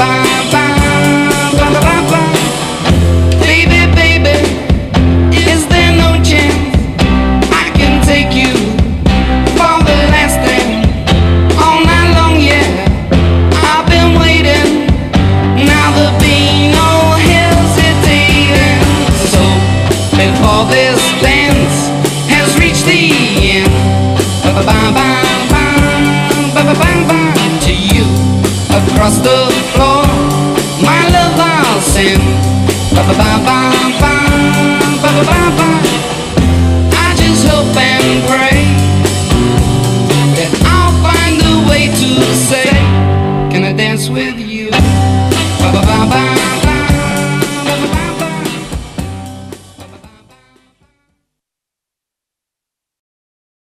Baby, baby, is there no chance I can take you for the last thing all night long? Yeah, I've been waiting. Now there'll be no hesitating. So before this dance has reached the end, bye to you across the floor. My love I'll send.